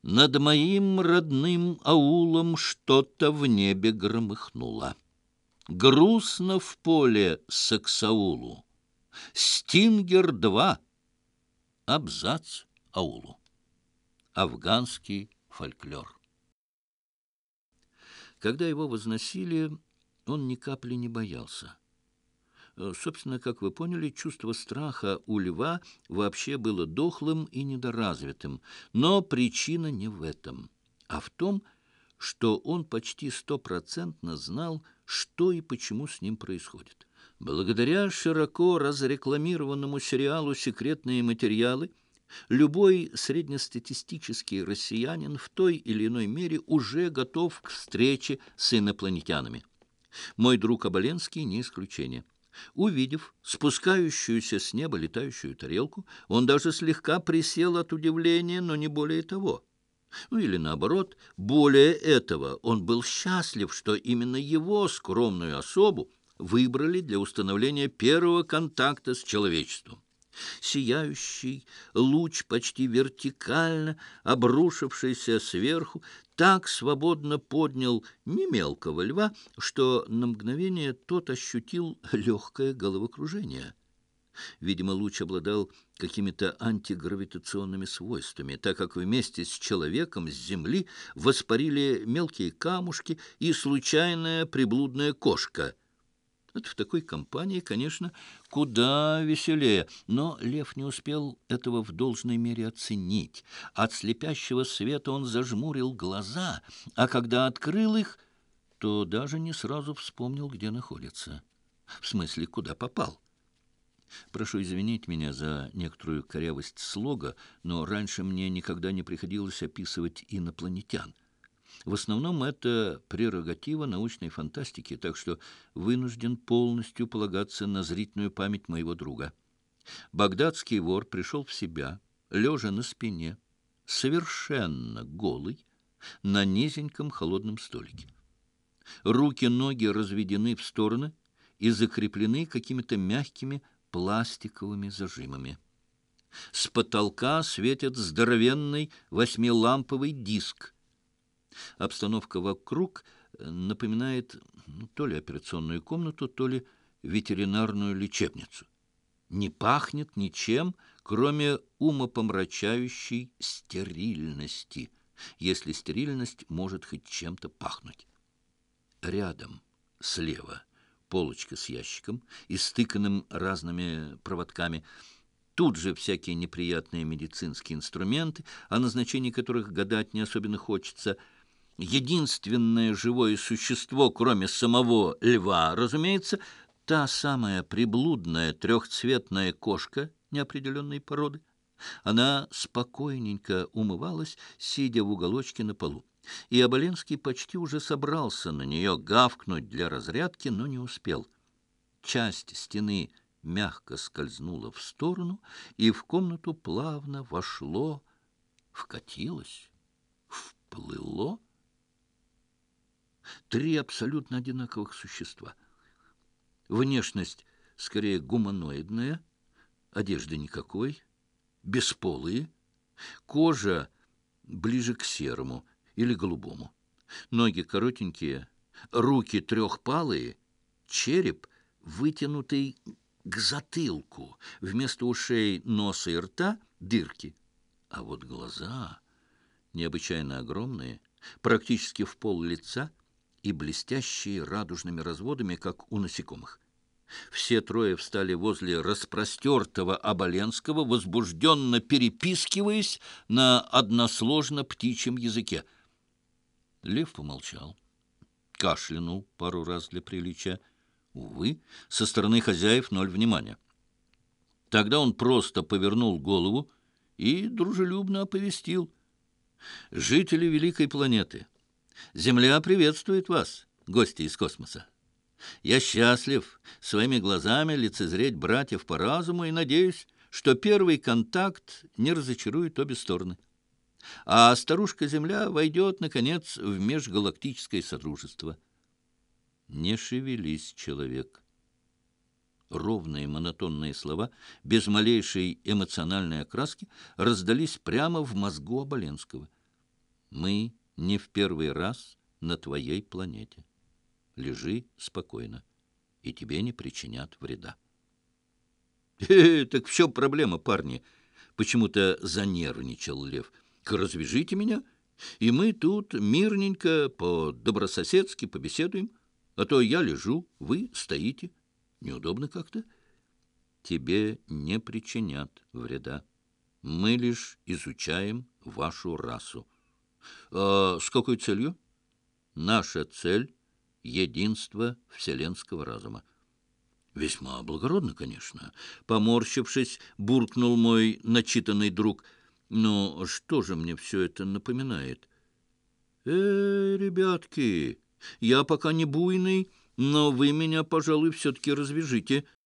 Над моим родным аулом что-то в небе громыхнуло. Грустно в поле Саксаулу. Стингер-2. Абзац аулу. Афганский фольклор. Когда его возносили, он ни капли не боялся. Собственно, как вы поняли, чувство страха у льва вообще было дохлым и недоразвитым. Но причина не в этом, а в том, что он почти стопроцентно знал, что и почему с ним происходит. Благодаря широко разрекламированному сериалу «Секретные материалы» любой среднестатистический россиянин в той или иной мере уже готов к встрече с инопланетянами. Мой друг Оболенский не исключение. Увидев спускающуюся с неба летающую тарелку, он даже слегка присел от удивления, но не более того. Или наоборот, более этого, он был счастлив, что именно его скромную особу выбрали для установления первого контакта с человечеством. Сияющий луч, почти вертикально обрушившийся сверху, так свободно поднял не мелкого льва, что на мгновение тот ощутил легкое головокружение. Видимо, луч обладал какими-то антигравитационными свойствами, так как вместе с человеком с земли воспарили мелкие камушки и случайная приблудная кошка. Это в такой компании, конечно, куда веселее, но лев не успел этого в должной мере оценить. От слепящего света он зажмурил глаза, а когда открыл их, то даже не сразу вспомнил, где находится. В смысле, куда попал. Прошу извинить меня за некоторую корявость слога, но раньше мне никогда не приходилось описывать инопланетян. В основном это прерогатива научной фантастики, так что вынужден полностью полагаться на зрительную память моего друга. Багдадский вор пришел в себя, лежа на спине, совершенно голый, на низеньком холодном столике. Руки-ноги разведены в стороны и закреплены какими-то мягкими пластиковыми зажимами. С потолка светит здоровенный восьмиламповый диск. Обстановка вокруг напоминает то ли операционную комнату, то ли ветеринарную лечебницу. Не пахнет ничем, кроме умопомрачающей стерильности, если стерильность может хоть чем-то пахнуть. Рядом, слева, полочка с ящиком, истыканным разными проводками. Тут же всякие неприятные медицинские инструменты, о назначении которых гадать не особенно хочется. Единственное живое существо, кроме самого льва, разумеется, та самая приблудная трехцветная кошка неопределенной породы. Она спокойненько умывалась, сидя в уголочке на полу. И Оболенский почти уже собрался на нее гавкнуть для разрядки, но не успел. Часть стены мягко скользнула в сторону, и в комнату плавно вошло, вкатилось, вплыло три абсолютно одинаковых существа. Внешность скорее гуманоидная, одежды никакой, бесполые, кожа ближе к серому или голубому, ноги коротенькие, руки трехпалые, череп вытянутый к затылку, вместо ушей, носа и рта дырки, а вот глаза необычайно огромные, практически в пол лица и блестящие радужными разводами, как у насекомых. Все трое встали возле распростертого Оболенского, возбужденно перепискиваясь на односложно птичьем языке. Лев помолчал, кашлянул пару раз для приличия. Увы, со стороны хозяев ноль внимания. Тогда он просто повернул голову и дружелюбно оповестил: «Жители великой планеты, Земля приветствует вас, гости из космоса. Я счастлив своими глазами лицезреть братьев по разуму и надеюсь, что первый контакт не разочарует обе стороны. А старушка-Земля войдет, наконец, в межгалактическое содружество». «Не шевелись, человек». Ровные монотонные слова, без малейшей эмоциональной окраски, раздались прямо в мозгу Оболенского. Мы не в первый раз на твоей планете. Лежи спокойно, и тебе не причинят вреда. Так в чем проблема, парни? Почему-то занервничал Лев. Развяжите меня, и мы тут мирненько, по-добрососедски побеседуем. А то я лежу, вы стоите. Неудобно как-то. Тебе не причинят вреда. Мы лишь изучаем вашу расу. А с какой целью? Наша цель — единство вселенского разума. Весьма благородно, конечно. Поморщившись, буркнул мой начитанный друг. Но что же мне все это напоминает? Ребятки, я пока не буйный, но вы меня, пожалуй, все-таки развяжите.